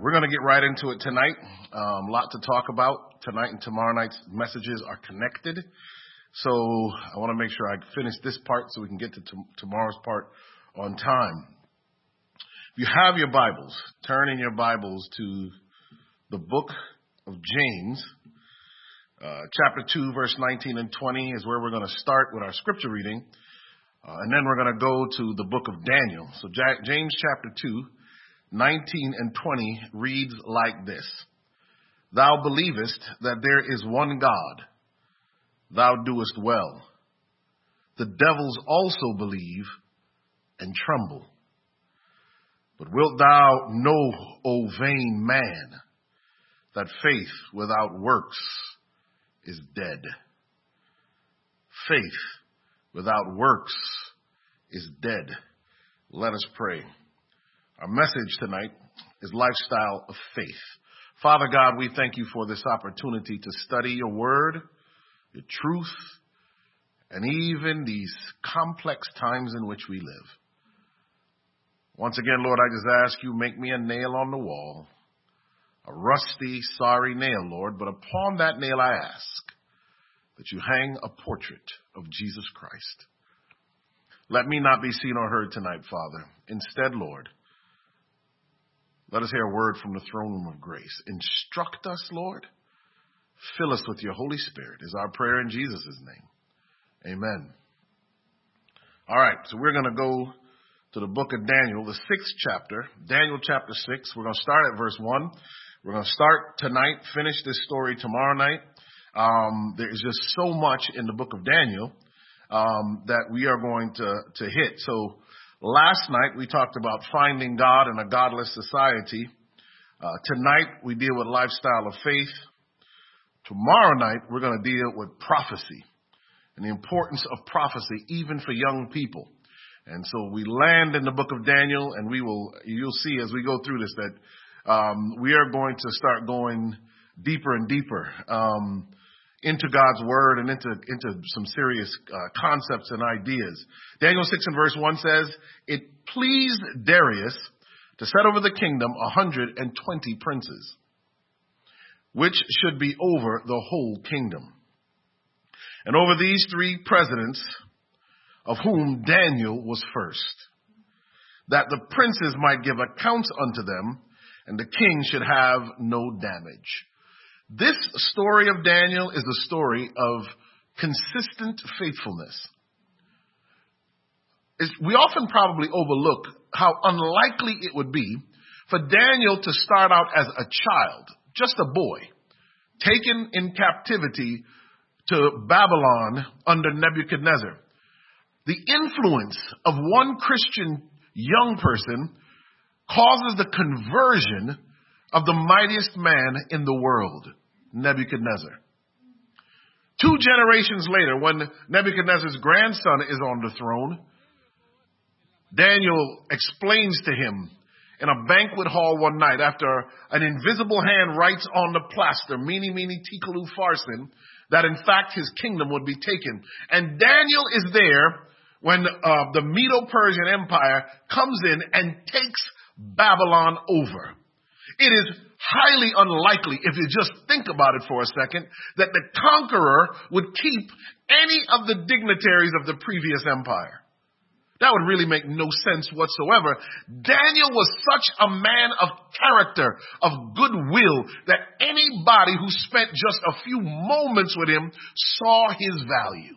We're going to get right into it tonight. A lot to talk about. Tonight and tomorrow night's messages are connected. So I want to make sure I finish this part so we can get to tomorrow's part on time. If you have your Bibles, turn in your Bibles to the book of James. Chapter 2, verse 19 and 20 is where we're going to start with our scripture reading. And then we're going to go to the book of Daniel. So James chapter 2, 19 and 20 reads like this. Thou believest that there is one God. Thou doest well. The devils also believe and tremble. But wilt thou know, O vain man, that faith without works is dead? Faith without works is dead. Let us pray. Our message tonight is Lifestyle of Faith. Father God, we thank you for this opportunity to study your word, your truth, and even these complex times in which we live. Once again, Lord, I just ask you, make me a nail on the wall, a rusty, sorry nail, Lord, but upon that nail I ask that you hang a portrait of Jesus Christ. Let me not be seen or heard tonight, Father. Instead, Lord, let us hear a word from the throne room of grace. Instruct us, Lord. Fill us with your Holy Spirit is our prayer in Jesus' name. Amen. All right, so we're going to go to the book of Daniel, the 6th chapter, Daniel chapter 6. We're going to start at verse 1. We're going to start tonight, finish this story tomorrow night. There is just so much in the book of Daniel that we are going to hit. So last night we talked about finding God in a godless society. Tonight we deal with lifestyle of faith. Tomorrow night we're going to deal with prophecy and the importance of prophecy even for young people. And so we land in the book of Daniel, and you'll see as we go through this that we are going to start going deeper and deeper into God's word and into some serious concepts and ideas. Daniel 6 and verse 1 says, it pleased Darius to set over the kingdom 120 princes, which should be over the whole kingdom. And over these 3 presidents, of whom Daniel was first, that the princes might give accounts unto them, and the king should have no damage. This story of Daniel is a story of consistent faithfulness. We often probably overlook how unlikely it would be for Daniel to start out as a child, just a boy, taken in captivity to Babylon under Nebuchadnezzar. The influence of one Christian young person causes the conversion of the mightiest man in the world, Nebuchadnezzar. 2 generations later, when Nebuchadnezzar's grandson is on the throne, Daniel explains to him in a banquet hall one night after an invisible hand writes on the plaster, Mene, Mene, Tekel, Upharsin, that in fact his kingdom would be taken. And Daniel is there when the Medo-Persian Empire comes in and takes Babylon over. It is highly unlikely, if you just think about it for a second, that the conqueror would keep any of the dignitaries of the previous empire. That would really make no sense whatsoever. Daniel was such a man of character, of goodwill, that anybody who spent just a few moments with him saw his value.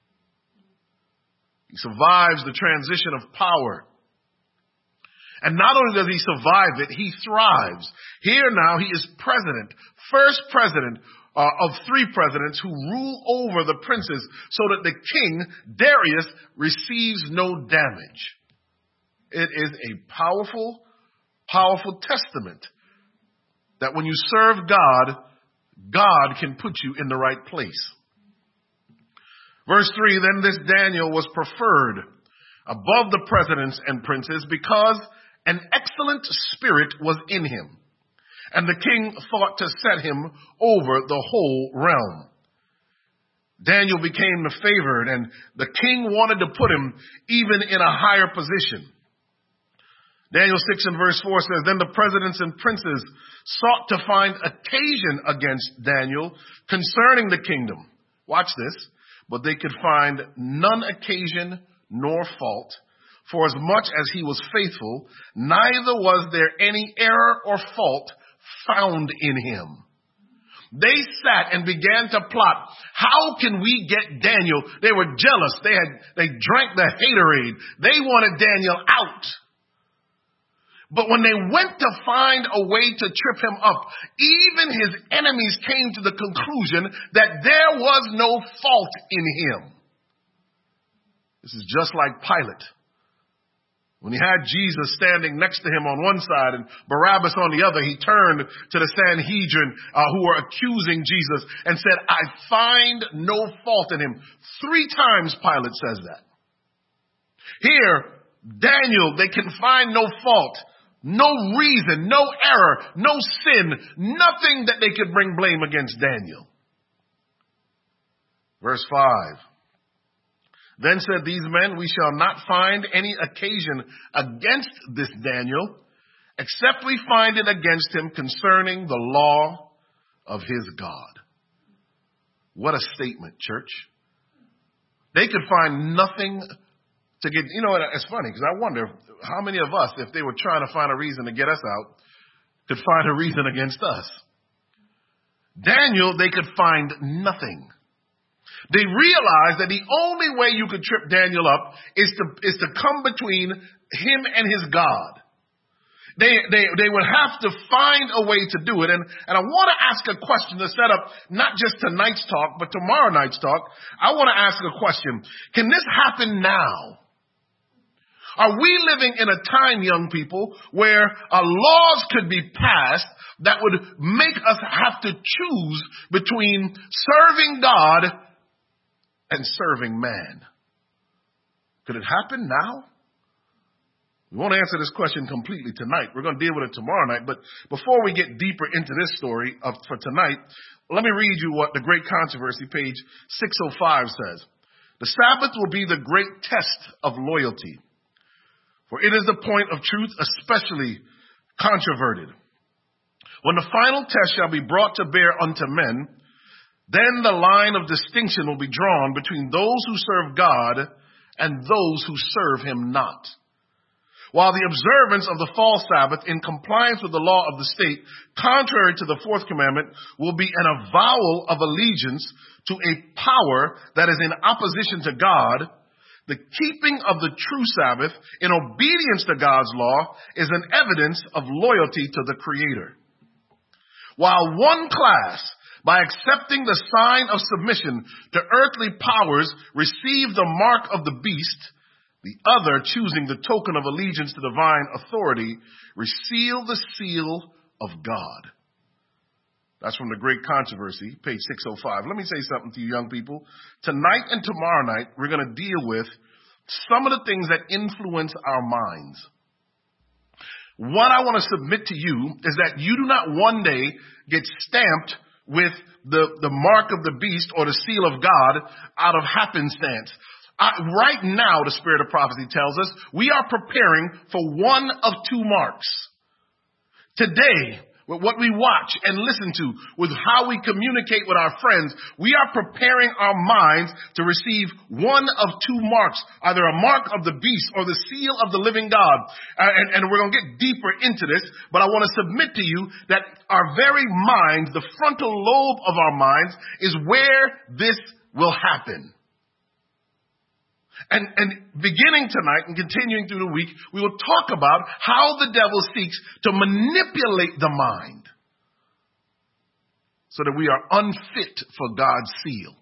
He survives the transition of power. And not only does he survive it, he thrives. Here now he is president, first president of 3 presidents who rule over the princes so that the king, Darius, receives no damage. It is a powerful, powerful testament that when you serve God, God can put you in the right place. Verse 3, then this Daniel was preferred above the presidents and princes because an excellent spirit was in him, and the king thought to set him over the whole realm. Daniel became the favored, and the king wanted to put him even in a higher position. Daniel 6 and verse 4 says, then the presidents and princes sought to find occasion against Daniel concerning the kingdom. Watch this. But they could find none occasion nor fault, for as much as he was faithful, neither was there any error or fault found in him. They sat and began to plot, how can we get Daniel? They were jealous. They drank the haterade. They wanted Daniel out. But when they went to find a way to trip him up, even his enemies came to the conclusion that there was no fault in him. This is just like Pilate. When he had Jesus standing next to him on one side and Barabbas on the other, he turned to the Sanhedrin who were accusing Jesus and said, I find no fault in him. 3 times Pilate says that. Here, Daniel, they can find no fault. No reason, no error, no sin, nothing that they could bring blame against Daniel. Verse 5. Then said these men, we shall not find any occasion against this Daniel, except we find it against him concerning the law of his God. What a statement, church. They could find nothing to get, it's funny because I wonder how many of us, if they were trying to find a reason to get us out, could find a reason against us. Daniel, they could find nothing. They realized that the only way you could trip Daniel up is to come between him and his God. They would have to find a way to do it. And I want to ask a question to set up not just tonight's talk, but tomorrow night's talk. I want to ask a question. Can this happen now? Are we living in a time, young people, where laws could be passed that would make us have to choose between serving God and serving man? Could it happen now? We won't answer this question completely tonight. We're going to deal with it tomorrow night. But before we get deeper into this story for tonight, let me read you what the Great Controversy, page 605 says. The Sabbath will be the great test of loyalty, for it is the point of truth especially controverted. When the final test shall be brought to bear unto men, then the line of distinction will be drawn between those who serve God and those who serve him not. While the observance of the fall Sabbath in compliance with the law of the state, contrary to the fourth commandment, will be an avowal of allegiance to a power that is in opposition to God, the keeping of the true Sabbath in obedience to God's law is an evidence of loyalty to the Creator. While one class, by accepting the sign of submission to earthly powers, receive the mark of the beast, the other, choosing the token of allegiance to divine authority, receive the seal of God. That's from the Great Controversy, page 605. Let me say something to you young people. Tonight and tomorrow night, we're going to deal with some of the things that influence our minds. What I want to submit to you is that you do not one day get stamped with the mark of the beast or the seal of God out of happenstance. Right now, the spirit of prophecy tells us we are preparing for one of 2 marks. Today, with what we watch and listen to, with how we communicate with our friends, we are preparing our minds to receive one of 2 marks, either a mark of the beast or the seal of the living God. And we're going to get deeper into this, but I want to submit to you that our very minds, the frontal lobe of our minds, is where this will happen. And beginning tonight and continuing through the week, we will talk about how the devil seeks to manipulate the mind so that we are unfit for God's seal.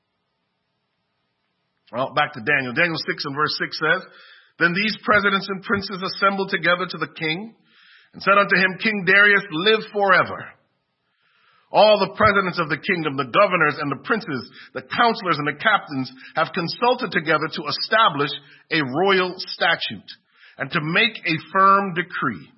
Well, back to Daniel. Daniel 6 and verse 6 says, Then these presidents and princes assembled together to the king and said unto him, King Darius, live forever. All the presidents of the kingdom, the governors and the princes, the counselors and the captains have consulted together to establish a royal statute and to make a firm decree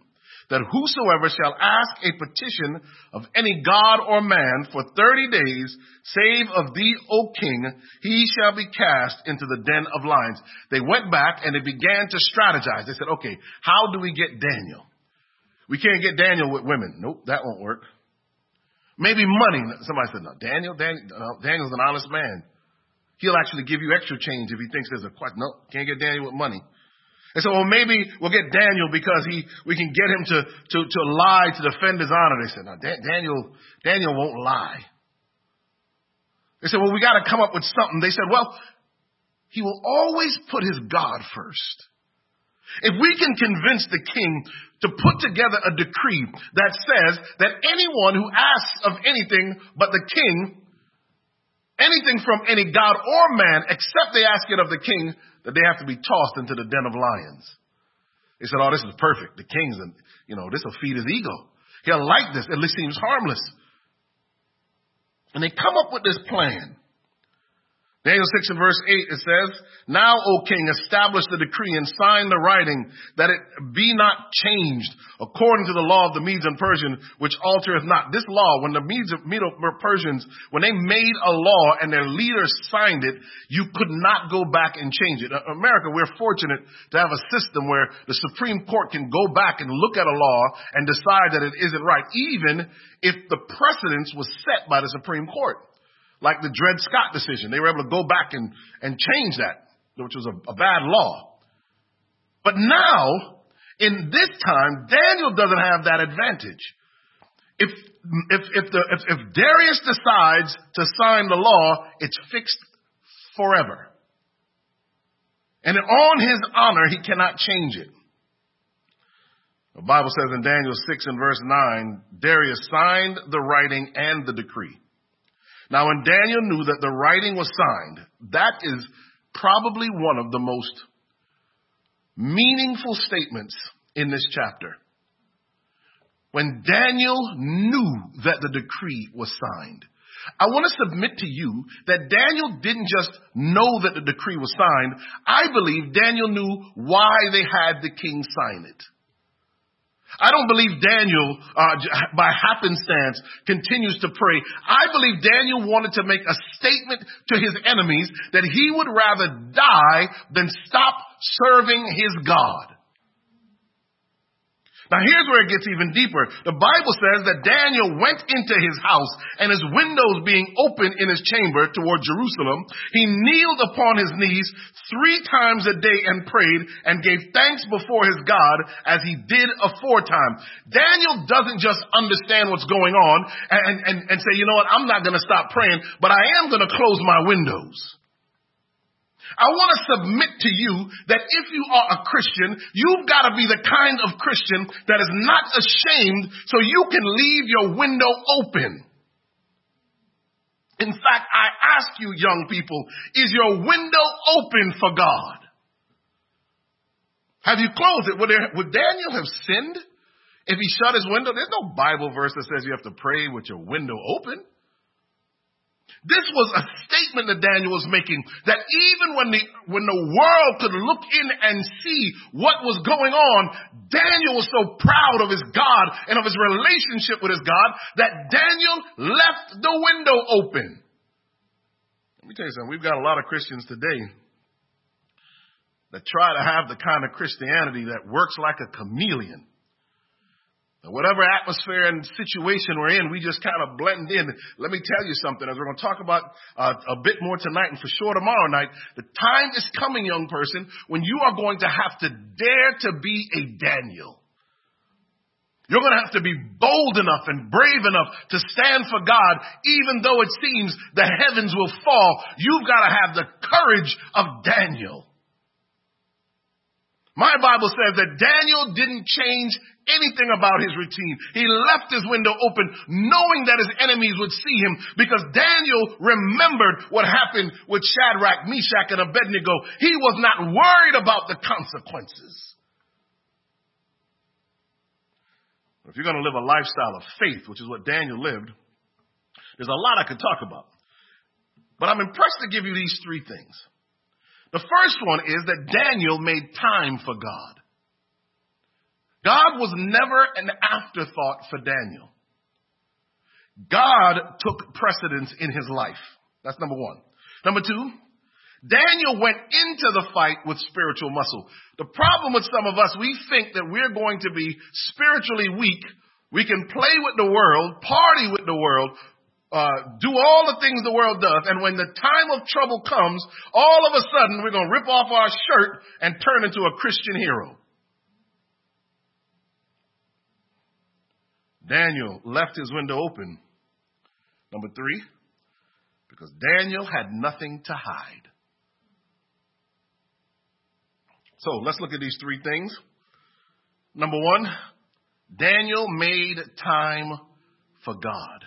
that whosoever shall ask a petition of any god or man for 30 days, save of thee, O king, he shall be cast into the den of lions. They went back and they began to strategize. They said, okay, how do we get Daniel? We can't get Daniel with women. Nope, that won't work. Maybe money. Somebody said, no, Daniel's an honest man. He'll actually give you extra change if he thinks there's a question. No, can't get Daniel with money. And so, well, maybe we'll get Daniel because we can get him to lie to defend his honor. They said, no, Daniel won't lie. They said, well, we got to come up with something. They said, well, he will always put his God first. If we can convince the king to put together a decree that says that anyone who asks of anything but the king, anything from any god or man, except they ask it of the king, that they have to be tossed into the den of lions. They said, oh, this is perfect. The king's, this will feed his ego. He'll like this. At least seems harmless. And they come up with this plan. Daniel 6 and verse 8, it says, now, O king, establish the decree and sign the writing that it be not changed according to the law of the Medes and Persians, which altereth not. This law, when the Medes and Persians, when they made a law and their leaders signed it, you could not go back and change it. In America, we're fortunate to have a system where the Supreme Court can go back and look at a law and decide that it isn't right, even if the precedence was set by the Supreme Court. Like the Dred Scott decision. They were able to go back and change that, which was a bad law. But now, in this time, Daniel doesn't have that advantage. If Darius decides to sign the law, it's fixed forever. And on his honor, he cannot change it. The Bible says in Daniel 6 and verse 9, Darius signed the writing and the decree. Now, when Daniel knew that the writing was signed, that is probably one of the most meaningful statements in this chapter. When Daniel knew that the decree was signed, I want to submit to you that Daniel didn't just know that the decree was signed. I believe Daniel knew why they had the king sign it. I don't believe Daniel, by happenstance, continues to pray. I believe Daniel wanted to make a statement to his enemies that he would rather die than stop serving his God. Now here's where it gets even deeper. The Bible says that Daniel went into his house, and his windows being open in his chamber toward Jerusalem, he kneeled upon his knees 3 times a day and prayed and gave thanks before his God as he did aforetime. Daniel doesn't just understand what's going on and say, you know what, I'm not going to stop praying, but I am going to close my windows. I want to submit to you that if you are a Christian, you've got to be the kind of Christian that is not ashamed so you can leave your window open. In fact, I ask you, young people, is your window open for God? Have you closed it? Would Daniel have sinned if he shut his window? There's no Bible verse that says you have to pray with your window open. This was a statement that Daniel was making, that even when the world could look in and see what was going on, Daniel was so proud of his God and of his relationship with his God that Daniel left the window open. Let me tell you something. We've got a lot of Christians today that try to have the kind of Christianity that works like a chameleon. Whatever atmosphere and situation we're in, we just kind of blend in. Let me tell you something, as we're going to talk about a bit more tonight and for sure tomorrow night, the time is coming, young person, when you are going to have to dare to be a Daniel. You're going to have to be bold enough and brave enough to stand for God, even though it seems the heavens will fall. You've got to have the courage of Daniel. My Bible says that Daniel didn't change anything about his routine. He left his window open knowing that his enemies would see him, because Daniel remembered what happened with Shadrach, Meshach, and Abednego. He was not worried about the consequences. If you're going to live a lifestyle of faith, which is what Daniel lived, there's a lot I could talk about. But I'm impressed to give you these 3 things. The first one is that Daniel made time for God. God was never an afterthought for Daniel. God took precedence in his life. That's number one. Number two, Daniel went into the fight with spiritual muscle. The problem with some of us, we think that we're going to be spiritually weak. We can play with the world, party with the world, do all the things the world does. And when the time of trouble comes, all of a sudden we're going to rip off our shirt and turn into a Christian hero. Daniel left his window open. Number three, because Daniel had nothing to hide. So let's look at these three things. Number one, Daniel made time for God.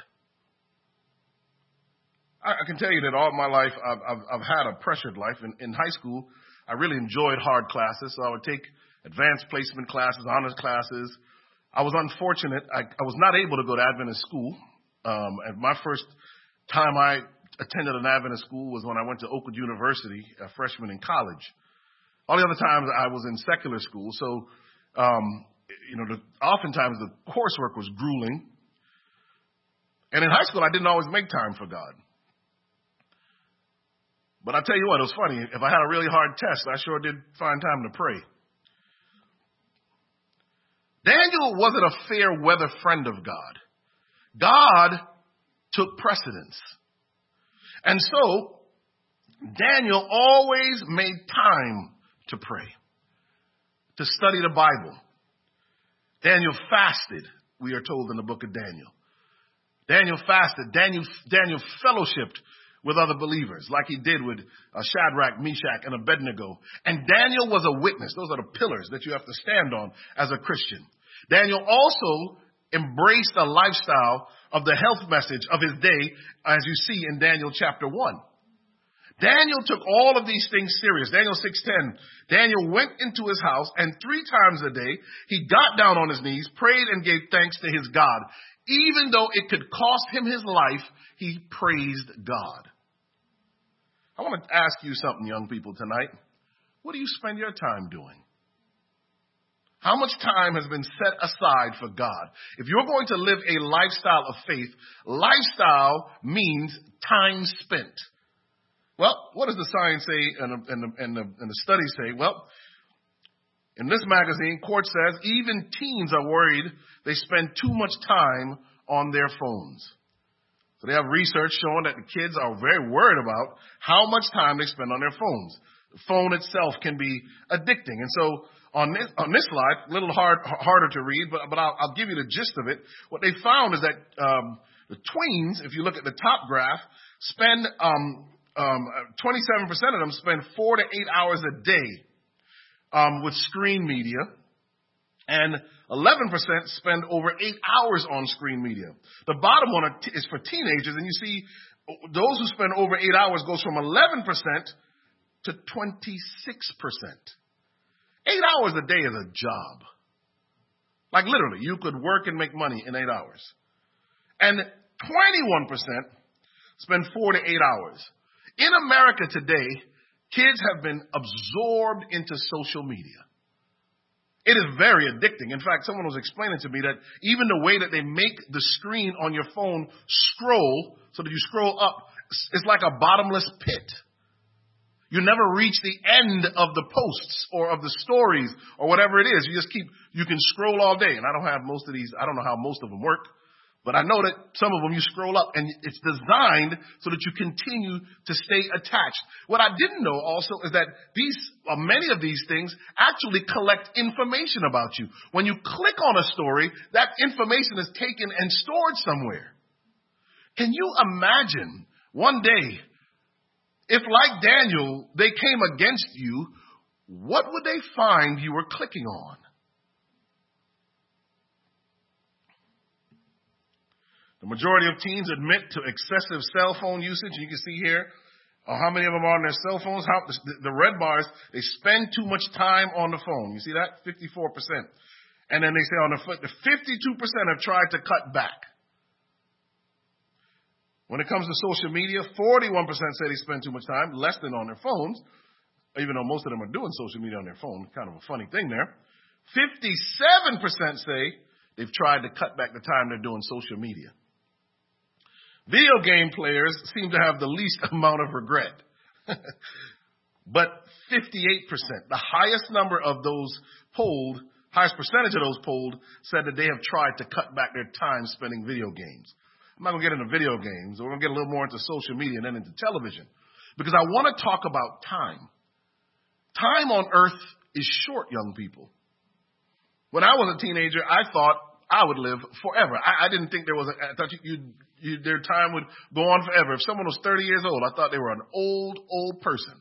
I can tell you that all my life I've had a pressured life. In high school, I really enjoyed hard classes, so I would take advanced placement classes, honors classes. I was unfortunate. I was not able to go to Adventist school. And my first time I attended an Adventist school was when I went to Oakwood University, a freshman in college. All the other times I was in secular school. So, oftentimes the coursework was grueling. And in high school, I didn't always make time for God. But I tell you what, it was funny. If I had a really hard test, I sure did find time to pray. Daniel wasn't a fair weather friend of God. God took precedence. And so, Daniel always made time to pray, to study the Bible. Daniel fasted, we are told in the book of Daniel. Daniel fasted. Daniel fellowshipped with other believers, like he did with Shadrach, Meshach, and Abednego. And Daniel was a witness. Those are the pillars that you have to stand on as a Christian. Daniel also embraced a lifestyle of the health message of his day, as you see in Daniel chapter 1. Daniel took all of these things serious. Daniel 6:10, Daniel went into his house, and 3 times a day he got down on his knees, prayed, and gave thanks to his God. Even though it could cost him his life, he praised God. I want to ask you something, young people, tonight. What do you spend your time doing? How much time has been set aside for God? If you're going to live a lifestyle of faith, lifestyle means time spent. Well, what does the science say and the studies say? Well, in this magazine, Quartz says even teens are worried they spend too much time on their phones. So they have research showing that the kids are very worried about how much time they spend on their phones. The phone itself can be addicting. And so on this slide, a little harder to read, but I'll give you the gist of it. What they found is that the tweens, if you look at the top graph, spend 27% of them spend 4 to 8 hours a day with screen media, and 11% spend over 8 hours on screen media. The bottom one is for teenagers, and you see those who spend over 8 hours goes from 11% to 26%. 8 hours a day is a job. Like literally, you could work and make money in 8 hours. And 21% spend 4 to 8 hours. In America today, kids have been absorbed into social media. It is very addicting. In fact, someone was explaining to me that even the way that they make the screen on your phone scroll, so that you scroll up, it's like a bottomless pit. You never reach the end of the posts or of the stories or whatever it is. You can scroll all day. And I don't have most of these. I don't know how most of them work. But I know that some of them you scroll up and it's designed so that you continue to stay attached. What I didn't know also is that many of these things actually collect information about you. When you click on a story, that information is taken and stored somewhere. Can you imagine one day if, like Daniel, they came against you, what would they find you were clicking on? The majority of teens admit to excessive cell phone usage. You can see here how many of them are on their cell phones. The red bars, they spend too much time on the phone. You see that? 54%. And then they say on the foot, the 52% have tried to cut back. When it comes to social media, 41% say they spend too much time, less than on their phones, even though most of them are doing social media on their phone. Kind of a funny thing there. 57% say they've tried to cut back the time they're doing social media. Video game players seem to have the least amount of regret. But 58%, the highest number of those polled, highest percentage of those polled, said that they have tried to cut back their time spending video games. I'm not going to get into video games. We're going to get a little more into social media and then into television. Because I want to talk about time. Time on earth is short, young people. When I was a teenager, I thought I would live forever. I didn't think there was I thought their time would go on forever. If someone was 30 years old, I thought they were an old person.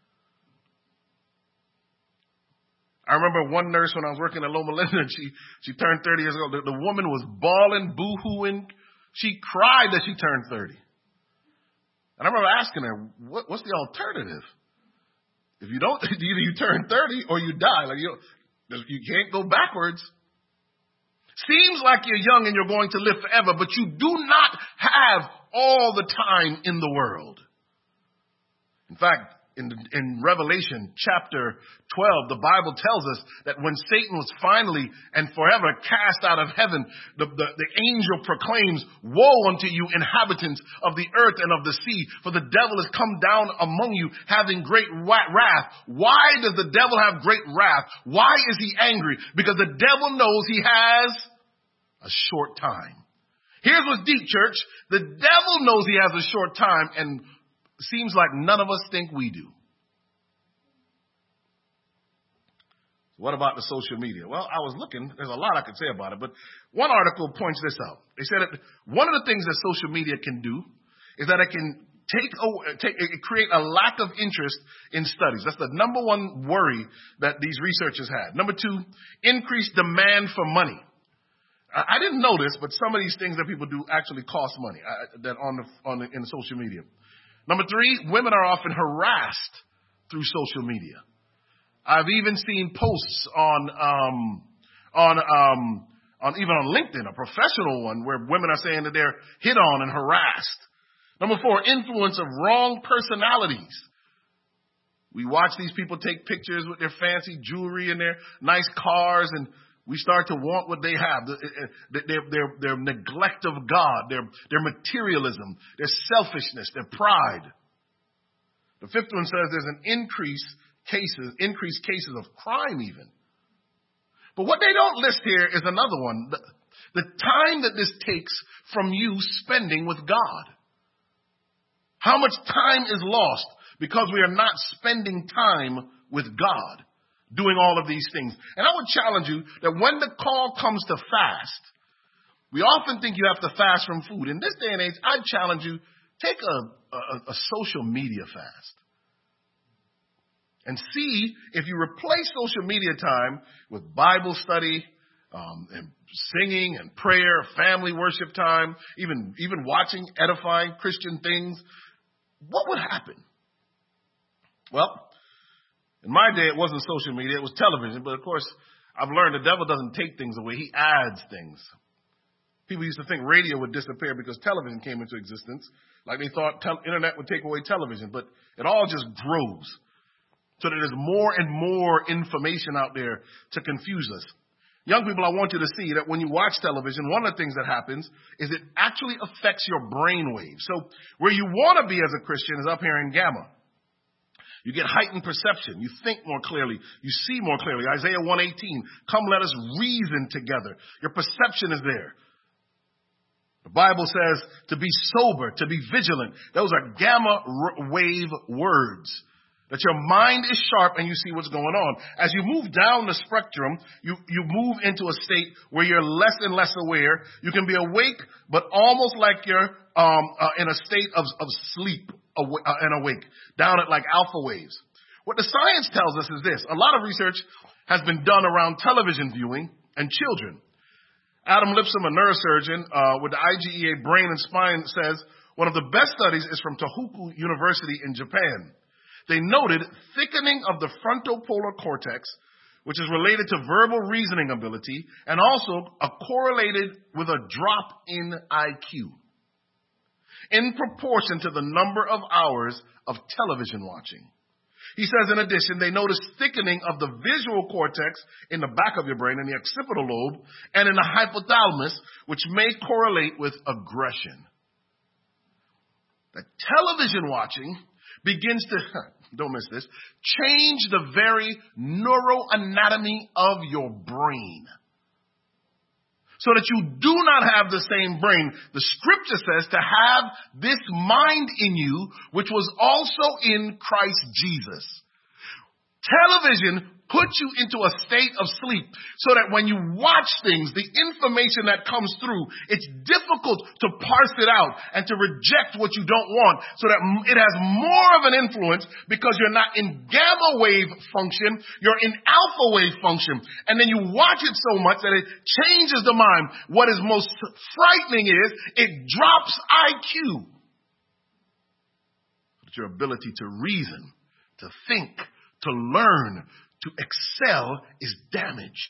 I remember one nurse when I was working at Loma Linda, she turned 30 years old. The woman was bawling, boo-hooing. She cried that she turned 30. And I remember asking her, what's the alternative? If you don't, either you turn 30 or you die. Like you can't go backwards. Seems like you're young and you're going to live forever, but you do not have all the time in the world. In fact, in Revelation chapter 12, the Bible tells us that when Satan was finally and forever cast out of heaven, the angel proclaims, "Woe unto you, inhabitants of the earth and of the sea, for the devil has come down among you, having great wrath." Why does the devil have great wrath? Why is he angry? Because the devil knows he has a short time. Here's what's deep, church. The devil knows he has a short time, and seems like none of us think we do. What about the social media? Well, I was looking. There's a lot I could say about it, but one article points this out. They said that one of the things that social media can do is that it can create a lack of interest in studies. That's the number one worry that these researchers had. Number two, increased demand for money. I didn't know this, but some of these things that people do actually cost money in social media. Number three, women are often harassed through social media. I've even seen posts on even on LinkedIn, a professional one, where women are saying that they're hit on and harassed. Number four, influence of wrong personalities. We watch these people take pictures with their fancy jewelry and their nice cars, and we start to want what they have. Their neglect of God, their materialism, their selfishness, their pride. The fifth one says there's an increased cases of crime even. But what they don't list here is another one. The time that this takes from you spending with God. How much time is lost because we are not spending time with God, doing all of these things. And I would challenge you that when the call comes to fast, we often think you have to fast from food. In this day and age, I'd challenge you, take a social media fast. And see if you replace social media time with Bible study, and singing and prayer, family worship time, even watching edifying Christian things, what would happen? Well, in my day, it wasn't social media, it was television. But of course, I've learned the devil doesn't take things away. He adds things. People used to think radio would disappear because television came into existence. Like they thought internet would take away television, but it all just grows. So that there's more and more information out there to confuse us. Young people, I want you to see that when you watch television, one of the things that happens is it actually affects your brain waves. So where you want to be as a Christian is up here in gamma. You get heightened perception. You think more clearly. You see more clearly. Isaiah 1:18, come let us reason together. Your perception is there. The Bible says to be sober, to be vigilant. Those are gamma wave words. That your mind is sharp and you see what's going on. As you move down the spectrum, you move into a state where you're less and less aware. You can be awake, but almost like you're in a state of sleep and awake, down at like alpha waves. What the science tells us is this. A lot of research has been done around television viewing and children. Adam Lipscomb, a neurosurgeon with the IGEA Brain and Spine, says one of the best studies is from Tohoku University in Japan. They noted thickening of the frontopolar cortex, which is related to verbal reasoning ability, and also correlated with a drop in IQ in proportion to the number of hours of television watching. He says, in addition, they noticed thickening of the visual cortex in the back of your brain, in the occipital lobe, and in the hypothalamus, which may correlate with aggression. That television watching begins to, don't miss this, change the very neuroanatomy of your brain. So that you do not have the same brain. The scripture says to have this mind in you, which was also in Christ Jesus. Television puts you into a state of sleep so that when you watch things, the information that comes through, it's difficult to parse it out and to reject what you don't want, so that it has more of an influence because you're not in gamma wave function, you're in alpha wave function. And then you watch it so much that it changes the mind. What is most frightening is it drops IQ. But your ability to reason, to think, to learn, to excel is damaged.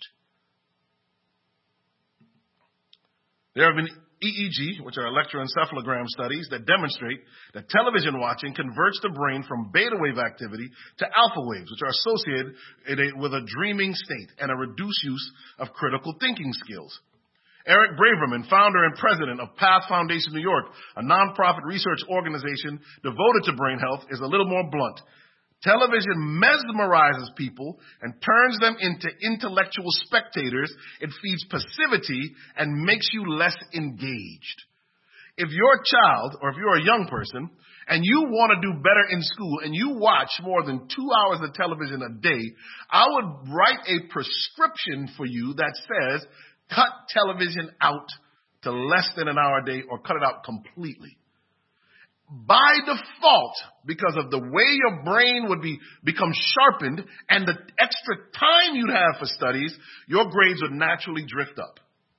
There have been EEG, which are electroencephalogram studies, that demonstrate that television watching converts the brain from beta wave activity to alpha waves, which are associated with a dreaming state and a reduced use of critical thinking skills. Eric Braverman, founder and president of Path Foundation New York, a nonprofit research organization devoted to brain health, is a little more blunt. Television mesmerizes people and turns them into intellectual spectators. It feeds passivity and makes you less engaged. If you're a child or if you're a young person and you want to do better in school and you watch more than 2 hours of television a day, I would write a prescription for you that says cut television out to less than an hour a day or cut it out completely. By default, because of the way your brain would become sharpened and the extra time you'd have for studies, your grades would naturally drift up.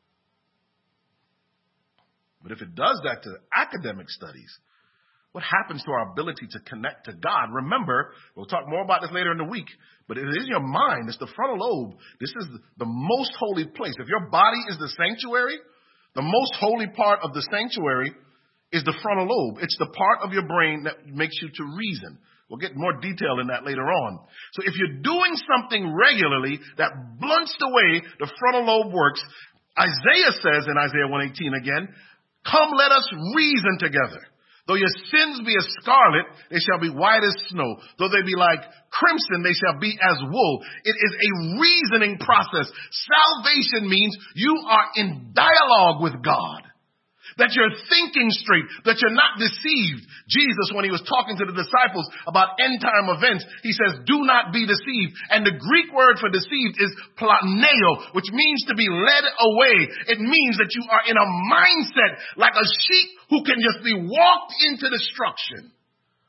But if it does that to academic studies, what happens to our ability to connect to God? Remember, we'll talk more about this later in the week, but it is your mind. It's the frontal lobe. This is the most holy place. If your body is the sanctuary, the most holy part of the sanctuary is the frontal lobe. It's the part of your brain that makes you to reason. We'll get more detail in that later on. So if you're doing something regularly that blunts the way the frontal lobe works, Isaiah says in Isaiah 118 again, come let us reason together. Though your sins be as scarlet, they shall be white as snow. Though they be like crimson, they shall be as wool. It is a reasoning process. Salvation means you are in dialogue with God. That you're thinking straight, that you're not deceived. Jesus, when he was talking to the disciples about end time events, he says, do not be deceived. And the Greek word for deceived is planeo, which means to be led away. It means that you are in a mindset like a sheep who can just be walked into destruction.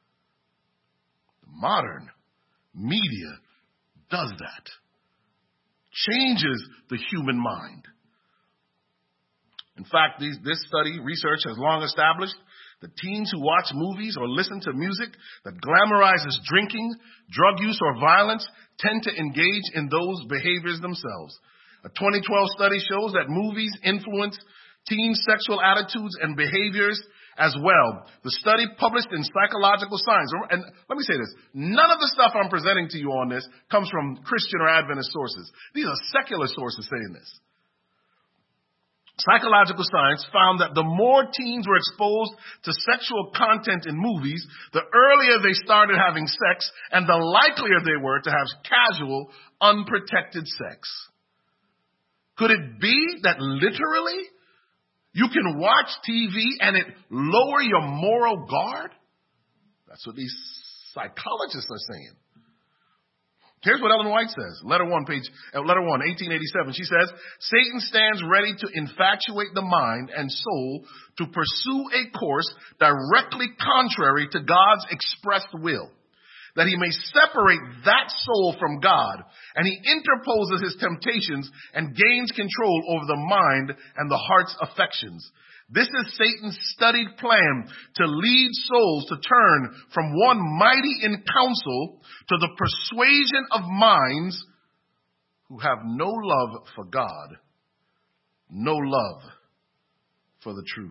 Modern media does that. Changes the human mind. In fact, this study, research has long established that teens who watch movies or listen to music that glamorizes drinking, drug use, or violence tend to engage in those behaviors themselves. A 2012 study shows that movies influence teens' sexual attitudes and behaviors as well. The study published in Psychological Science, and let me say this, none of the stuff I'm presenting to you on this comes from Christian or Adventist sources. These are secular sources saying this. Psychological Science found that the more teens were exposed to sexual content in movies, the earlier they started having sex and the likelier they were to have casual, unprotected sex. Could it be that literally you can watch TV and it lower your moral guard? That's what these psychologists are saying. Here's what Ellen White says. Letter 1, 1887. She says, Satan stands ready to infatuate the mind and soul to pursue a course directly contrary to God's expressed will, that he may separate that soul from God, and he interposes his temptations and gains control over the mind and the heart's affections. This is Satan's studied plan to lead souls to turn from one mighty in counsel to the persuasion of minds who have no love for God, no love for the truth.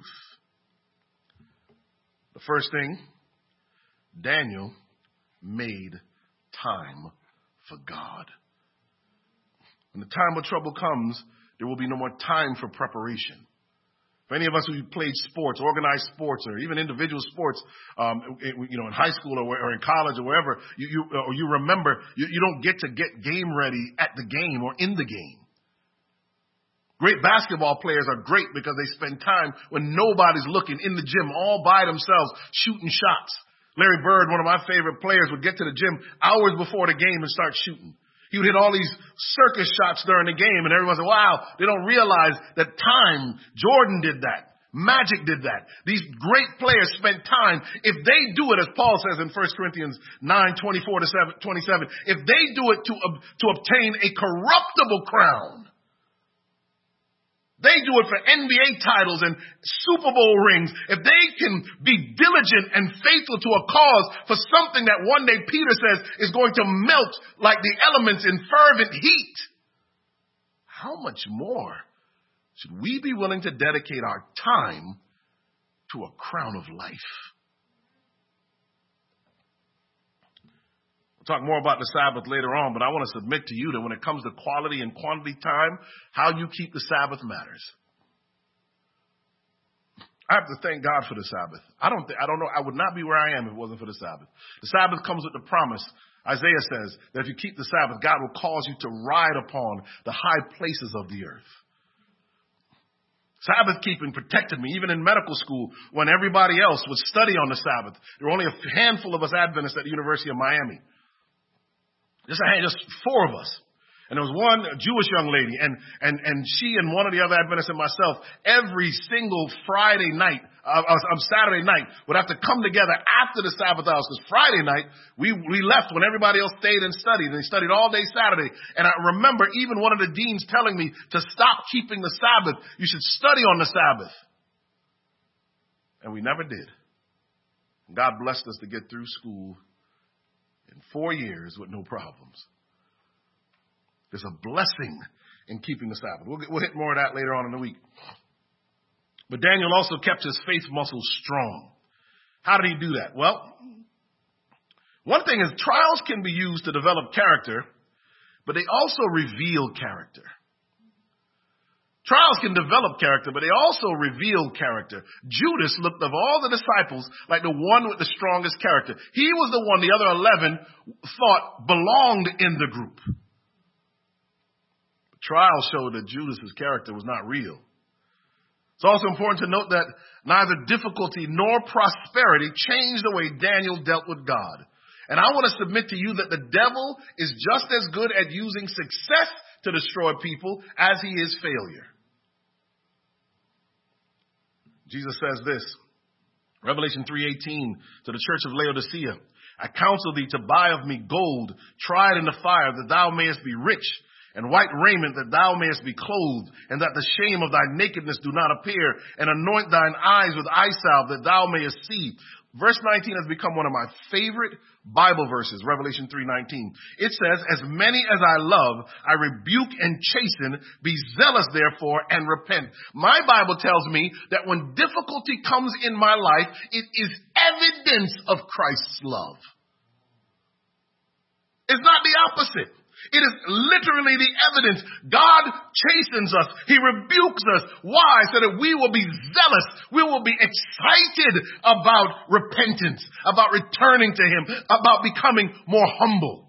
The first thing, Daniel made time for God. When the time of trouble comes, there will be no more time for preparation. For any of us who played sports, organized sports, or even individual sports, in high school or in college or wherever, you remember, you don't get to get game ready at the game or in the game. Great basketball players are great because they spend time when nobody's looking in the gym all by themselves shooting shots. Larry Bird, one of my favorite players, would get to the gym hours before the game and start shooting. He would hit all these circus shots during the game, and everyone said, wow, they don't realize that time. Jordan did that. Magic did that. These great players spent time. If they do it, as Paul says in 1 Corinthians 9:24-27, if they do it to obtain a corruptible crown, they do it for NBA titles and Super Bowl rings. If they can be diligent and faithful to a cause for something that one day Peter says is going to melt like the elements in fervent heat, how much more should we be willing to dedicate our time to a crown of life? Talk more about the Sabbath later on, but I want to submit to you that when it comes to quality and quantity time, how you keep the Sabbath matters. I have to thank God for the Sabbath. I don't know. I would not be where I am if it wasn't for the Sabbath. The Sabbath comes with the promise. Isaiah says that if you keep the Sabbath, God will cause you to ride upon the high places of the earth. Sabbath keeping protected me, even in medical school, when everybody else would study on the Sabbath. There were only a handful of us Adventists at the University of Miami. Just 4 of us. And there was one Jewish young lady, and she and one of the other Adventists and myself, every single Saturday night, would have to come together after the Sabbath hours, because Friday night, we left when everybody else stayed and studied, and they studied all day Saturday. And I remember even one of the deans telling me to stop keeping the Sabbath. You should study on the Sabbath. And we never did. God blessed us to get through school in 4 years with no problems. There's a blessing in keeping the Sabbath. We'll hit more of that later on in the week. But Daniel also kept his faith muscles strong. How did he do that? Well, one thing is trials can be used to develop character, but they also reveal character. Trials can develop character, but they also reveal character. Judas looked of all the disciples like the one with the strongest character. He was the one the other 11 thought belonged in the group. Trials showed that Judas's character was not real. It's also important to note that neither difficulty nor prosperity changed the way Daniel dealt with God. And I want to submit to you that the devil is just as good at using success to destroy people as he is failure. Jesus says this, Revelation 3:18, to the church of Laodicea, I counsel thee to buy of me gold, tried in the fire, that thou mayest be rich, and white raiment, that thou mayest be clothed, and that the shame of thy nakedness do not appear, and anoint thine eyes with eye salve, that thou mayest see. Verse 19 has become one of my favorite Bible verses, Revelation 3:19. It says, as many as I love, I rebuke and chasten. Be zealous, therefore, and repent. My Bible tells me that when difficulty comes in my life, it is evidence of Christ's love. It's not the opposite. It is literally the evidence. God chastens us. He rebukes us. Why? So that we will be zealous. We will be excited about repentance, about returning to Him, about becoming more humble.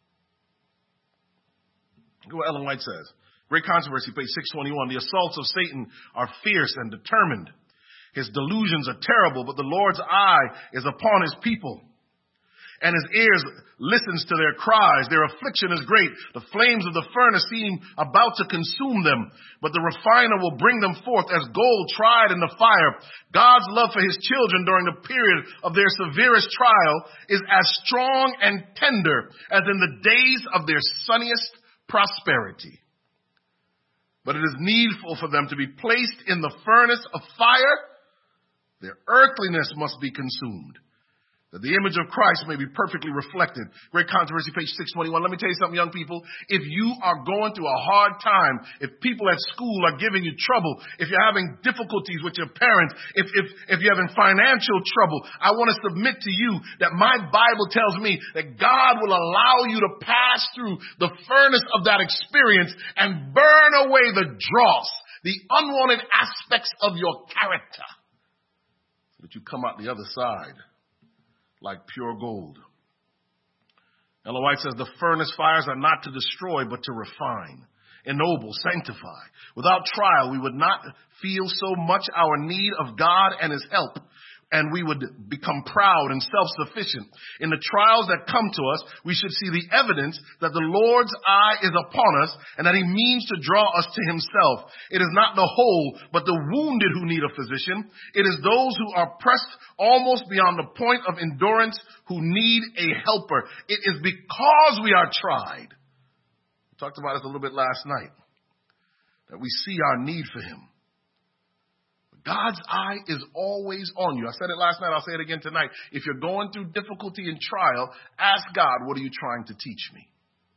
Look what Ellen White says. Great Controversy, page 621. The assaults of Satan are fierce and determined. His delusions are terrible, but the Lord's eye is upon His people, and His ears listens to their cries. Their affliction is great. The flames of the furnace seem about to consume them, but the refiner will bring them forth as gold tried in the fire. God's love for His children during the period of their severest trial is as strong and tender as in the days of their sunniest prosperity. But it is needful for them to be placed in the furnace of fire. Their earthliness must be consumed, that the image of Christ may be perfectly reflected. Great Controversy, page 621. Let me tell you something, young people. If you are going through a hard time, if people at school are giving you trouble, if you're having difficulties with your parents, if you're having financial trouble, I want to submit to you that my Bible tells me that God will allow you to pass through the furnace of that experience and burn away the dross, the unwanted aspects of your character, so that you come out the other side like pure gold. Ellen White says the furnace fires are not to destroy, but to refine, ennoble, sanctify. Without trial, we would not feel so much our need of God and his help, and we would become proud and self-sufficient. In the trials that come to us, we should see the evidence that the Lord's eye is upon us and that he means to draw us to himself. It is not the whole, but the wounded who need a physician. It is those who are pressed almost beyond the point of endurance who need a helper. It is because we are tried. We talked about this a little bit last night, that we see our need for him. God's eye is always on you. I said it last night. I'll say it again tonight. If you're going through difficulty and trial, ask God, what are you trying to teach me?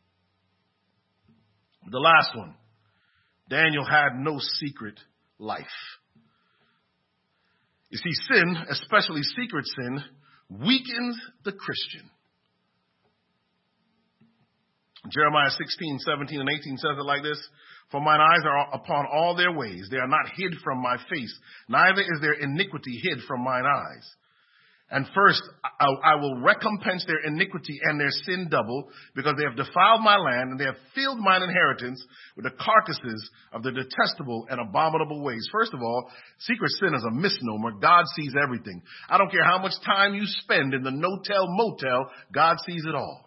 The last one. Daniel had no secret life. You see, sin, especially secret sin, weakens the Christian. Jeremiah 16, 17, and 18 says it like this. For mine eyes are upon all their ways. They are not hid from my face. Neither is their iniquity hid from mine eyes. And first, I will recompense their iniquity and their sin double, because they have defiled my land, and they have filled mine inheritance with the carcasses of the detestable and abominable ways. First of all, secret sin is a misnomer. God sees everything. I don't care how much time you spend in the no-tell motel, God sees it all.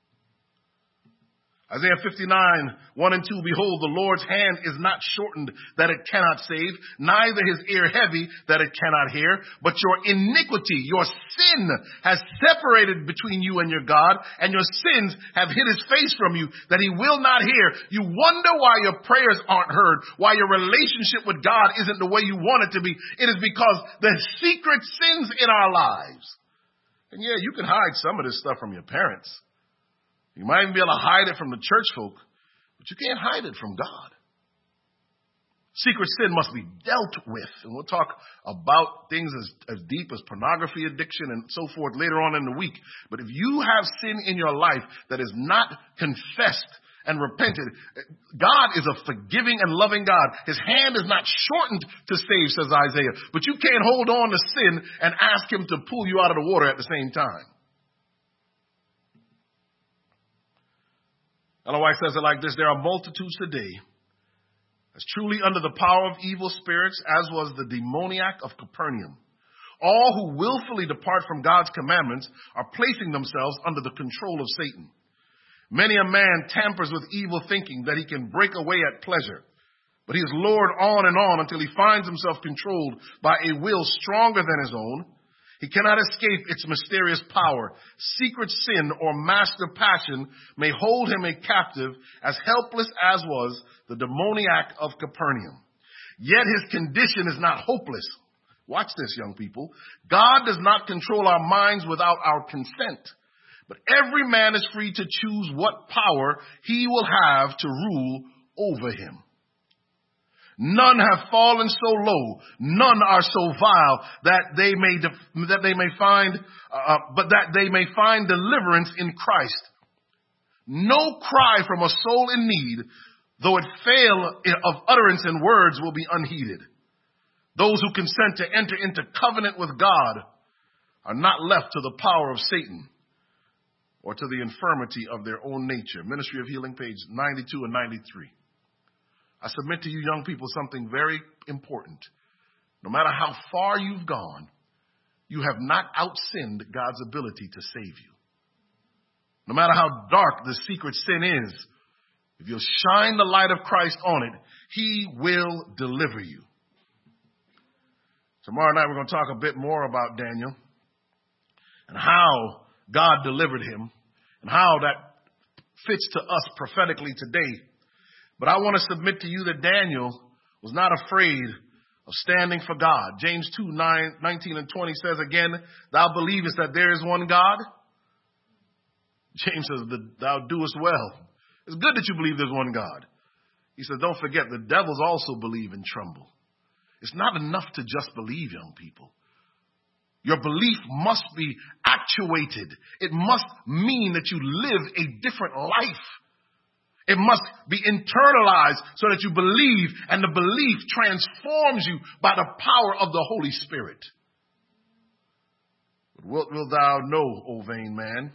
Isaiah 59, 1 and 2, behold, the Lord's hand is not shortened that it cannot save, neither his ear heavy that it cannot hear, but your iniquity, your sin has separated between you and your God, and your sins have hid his face from you that he will not hear. You wonder why your prayers aren't heard, why your relationship with God isn't the way you want it to be. It is because the secret sins in our lives. And yeah, you can hide some of this stuff from your parents. You might even be able to hide it from the church folk, but you can't hide it from God. Secret sin must be dealt with. And we'll talk about things as deep as pornography addiction and so forth later on in the week. But if you have sin in your life that is not confessed and repented, God is a forgiving and loving God. His hand is not shortened to save, says Isaiah. But you can't hold on to sin and ask him to pull you out of the water at the same time. Ellen White says it like this. There are multitudes today that's truly under the power of evil spirits, as was the demoniac of Capernaum. All who willfully depart from God's commandments are placing themselves under the control of Satan. Many a man tampers with evil thinking that he can break away at pleasure, but he is lured on and on until he finds himself controlled by a will stronger than his own. He cannot escape its mysterious power. Secret sin or master passion may hold him a captive, as helpless as was the demoniac of Capernaum. Yet his condition is not hopeless. Watch this, young people. God does not control our minds without our consent. But every man is free to choose what power he will have to rule over him. None have fallen so low, none are so vile that they may find deliverance in Christ. No cry from a soul in need, though it fail of utterance and words, will be unheeded. Those who consent to enter into covenant with God are not left to the power of Satan or to the infirmity of their own nature. Ministry of Healing, page 92 and 93. I submit to you, young people, something very important. No matter how far you've gone, you have not outsinned God's ability to save you. No matter how dark the secret sin is, if you'll shine the light of Christ on it, he will deliver you. Tomorrow night, we're going to talk a bit more about Daniel and how God delivered him and how that fits to us prophetically today. But I want to submit to you that Daniel was not afraid of standing for God. James 2:19 and 20 says again, thou believest that there is one God? James says, thou doest well. It's good that you believe there's one God. He says, don't forget, the devils also believe and tremble. It's not enough to just believe, young people. Your belief must be actuated. It must mean that you live a different life. It must be internalized so that you believe, and the belief transforms you by the power of the Holy Spirit. But what wilt thou know, O vain man?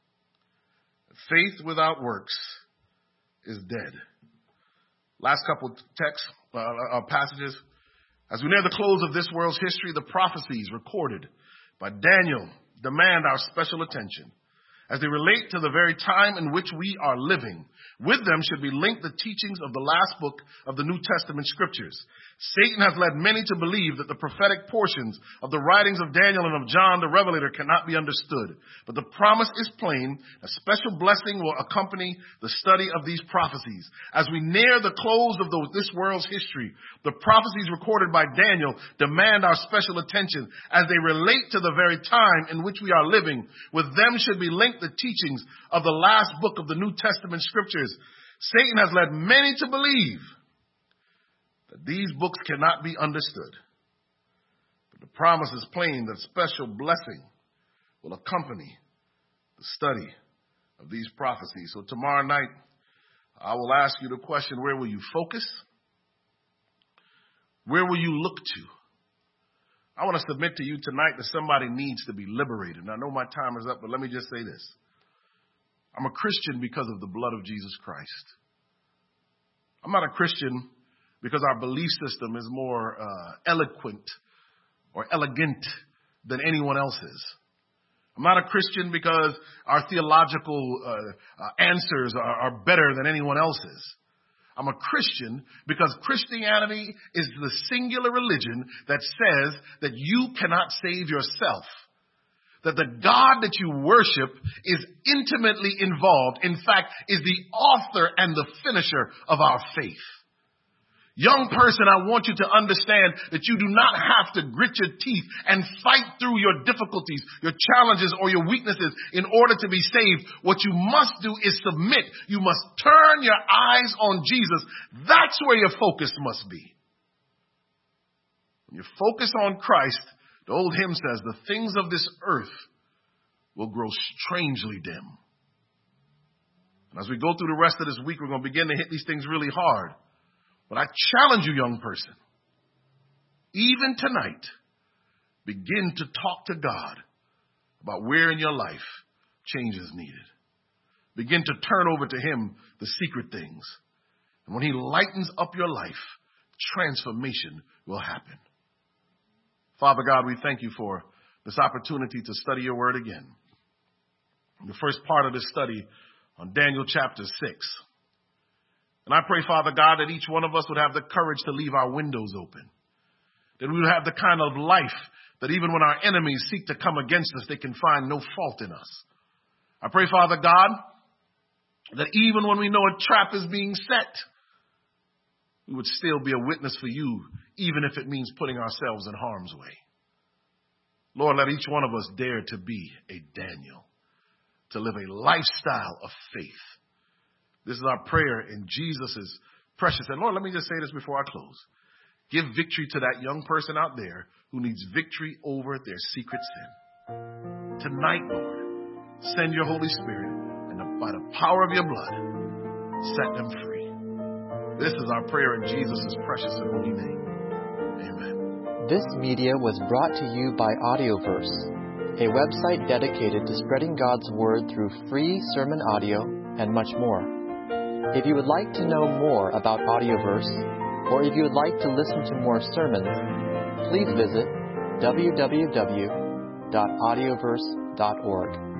Faith without works is dead. Last couple texts, passages. As we near the close of this world's history, the prophecies recorded by Daniel demand our special attention. As they relate to the very time in which we are living, with them should be linked the teachings of the last book of the New Testament scriptures. Satan has led many to believe that the prophetic portions of the writings of Daniel and of John the Revelator cannot be understood. But the promise is plain. A special blessing will accompany the study of these prophecies. As we near the close of this world's history, the prophecies recorded by Daniel demand our special attention as they relate to the very time in which we are living. With them should be linked the teachings of the last book of the New Testament scriptures. Satan has led many to believe that these books cannot be understood. But the promise is plain that special blessing will accompany the study of these prophecies. So tomorrow night, I will ask you the question, where will you focus? Where will you look to? I want to submit to you tonight that somebody needs to be liberated. And I know my time is up, but let me just say this. I'm a Christian because of the blood of Jesus Christ. I'm not a Christian because our belief system is more eloquent or elegant than anyone else's. I'm not a Christian because our theological answers are better than anyone else's. I'm a Christian because Christianity is the singular religion that says that you cannot save yourself. That the God that you worship is intimately involved, in fact, is the author and the finisher of our faith. Young person, I want you to understand that you do not have to grit your teeth and fight through your difficulties, your challenges, or your weaknesses in order to be saved. What you must do is submit. You must turn your eyes on Jesus. That's where your focus must be. When you focus on Christ, the old hymn says, the things of this earth will grow strangely dim. And as we go through the rest of this week, we're going to begin to hit these things really hard. But I challenge you, young person, even tonight, begin to talk to God about where in your life change is needed. Begin to turn over to Him the secret things. And when He lightens up your life, transformation will happen. Father God, we thank you for this opportunity to study your word again. The first part of this study on Daniel chapter 6. And I pray, Father God, that each one of us would have the courage to leave our windows open. That we would have the kind of life that even when our enemies seek to come against us, they can find no fault in us. I pray, Father God, that even when we know a trap is being set, we would still be a witness for you, even if it means putting ourselves in harm's way. Lord, let each one of us dare to be a Daniel, to live a lifestyle of faith. This is our prayer in Jesus' precious. And Lord, let me just say this before I close. Give victory to that young person out there who needs victory over their secret sin. Tonight, Lord, send your Holy Spirit and by the power of your blood, set them free. This is our prayer in Jesus' precious and holy name. Amen. This media was brought to you by Audioverse, a website dedicated to spreading God's Word through free sermon audio and much more. If you would like to know more about Audioverse, or if you would like to listen to more sermons, please visit www.audioverse.org.